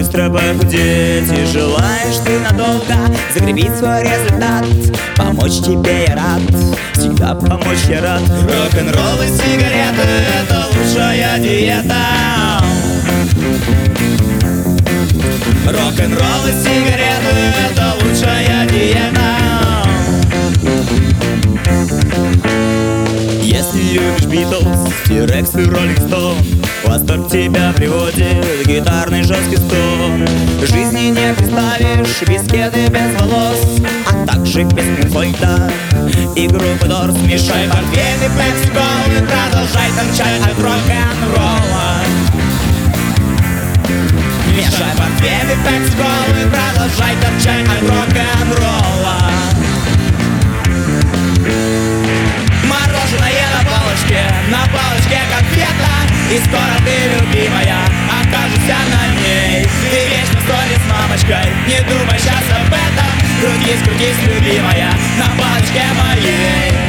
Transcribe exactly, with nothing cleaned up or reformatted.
быстро похудеть. И желаешь ты надолго закрепить свой результат. Помочь тебе я рад, всегда помочь я рад. Рок-н-ролл и сигареты — это лучшая диета. Рок-н-ролл и сигареты — это лучшая диета. Если любишь Битлз, T-Rex и Роллинг Стоун, восторг тебя приводит гитарный жесткий стон. Жизни не представишь без кеды, без волос, а также без Пинк-Флойда и группы Дорс. Мешай портвейн и пепси-колу и продолжай торчать от рок-н-ролла. Мешай портвейн и пепси-колу и продолжай торчать от рок-н-ролла. Мороженое на палочке, на палочке конфета. И скоро ты, любимая, окажешься на ней. Ты вечно в сторис с мамочкой, не думай сейчас об этом. Крутись, крутись, любимая, на палочке моей.